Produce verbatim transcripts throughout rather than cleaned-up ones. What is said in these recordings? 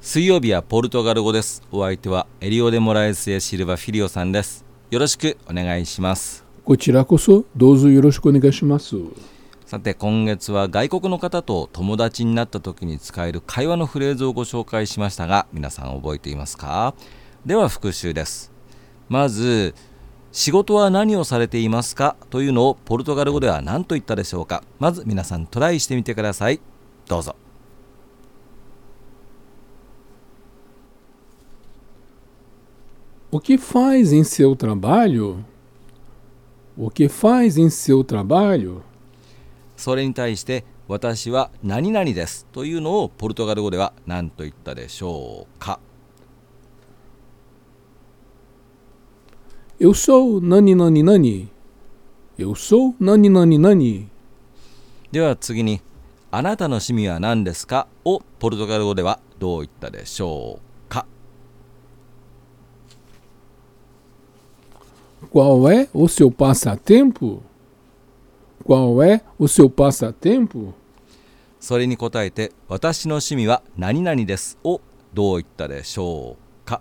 水曜日はポルトガル語です。お相手はエリオデモラエスエシルバフィリオさんです。よろしくお願いします。 こちらこそどうぞよろしくお願いします。 さて、今月は外国の方と友達になった時に使える会話のフレーズをご紹介しましたが、皆さん覚えていますか？では復習です。まず、仕事は何をされていますかというのをポルトガル語では何と言ったでしょうか。まず皆さんトライしてみてください。どうぞ。 O que faz em seu trabalho? O que faz em seu trabalho? それに対して私は何々ですというのをポルトガル語では何と言ったでしょうか。 Eu sou nani nani nani. Eu sou nani nani nani. では次にあなたの趣味は何ですかをポルトガル語ではどう言ったでしょうか。 Qual é o seu passatempo? Qual é o seu passatempo? それに答えて私の趣味は何々ですをどう言ったでしょうか。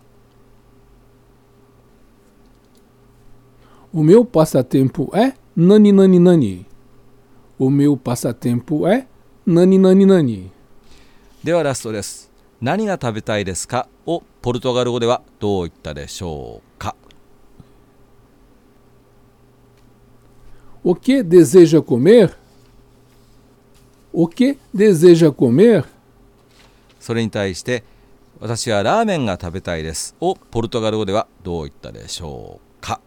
O meu passatempo é nani nani nani. O meu passatempo é nani nani nani. ではラストです。何が食べたいですかをポルトガル語ではどう言ったでしょうか。 O que deseja comer? O que deseja comer? それに対して私はラーメンが食べたいですをポルトガル語ではどう言ったでしょうか。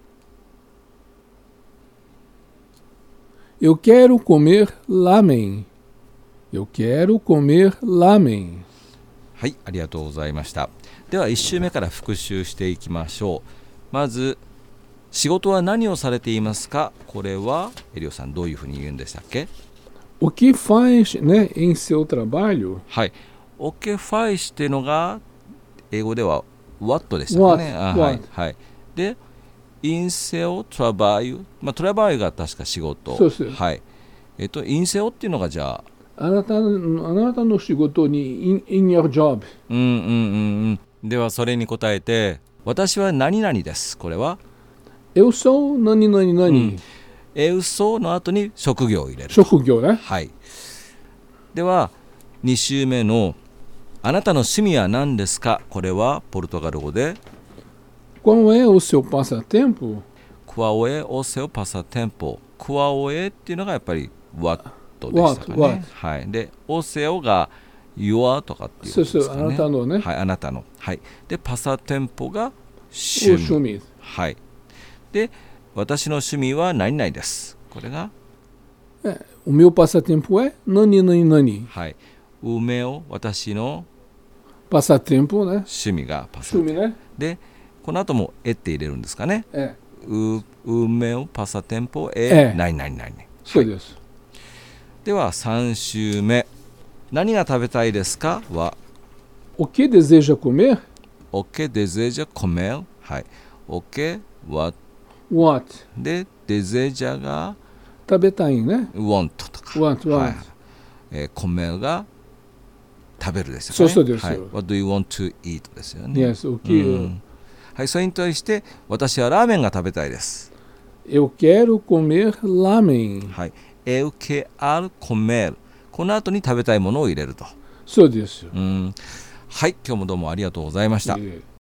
Eu quero comer lamen. Eu quero comer lamen. はい、ありがとうございました。ではいち週目から復習していきましょう。まず仕事は何をされていますか。これはエリオさんどういうふうに言うんでしたっけ？ O que faz, né, em seu trabalho? はい、O que faz っていうのが英語では What でしたかね。 What, あ、はい what. はい、で in seu trabalho、まあ、トラバイが確か仕事。 そうです。 はい。えっと in seu っていうのがじゃああなた、あなたの仕事に in, in your job. うんうんうんうん。ではそれに答えて私は何々です。これは Eu sou nani nani nani. えうその後に職業を入れる。 職業ね。 はい。ではに週目のあなたの趣味は何ですか。これはポルトガル語で Qual é o seu passatempo? クワオエオセオパサテンポ。クワオエっていうのがやっぱり What でしたかね。 What, what. はい。でオセオが Your とかっていうことですかね。 そうそう、あなたのね。 はい、あなたの。はい。でパサテンポが趣味。 趣味。 はい。で私の趣味は何々です。これが O meu passatempo é nani nani nani. はい。梅を私の Passatempo, né? 趣味がパサテンポ。 趣味, né? でこの後もえって入れるんですかね。 É. う梅をパサテンポええ何々々。 そうです。 ではさん週目何が食べたいですかは O que deseja comer? O que deseja comer。 はい。O que what What? で deseja が食べたいね。 want とか Want, はい。 want. えー、comer が食べるですよね。 そうそうですよ。 はい。What do you want to eat ですよね。 Yes, o う que... ん。はい、それに対して私はラーメンが食べたいです。 Eu quero comer lamen. はい。Eu quero comer。この後に食べたいものを入れると。 そうですよ。 うん。はい、今日もどうもありがとうございました。 いえいえ。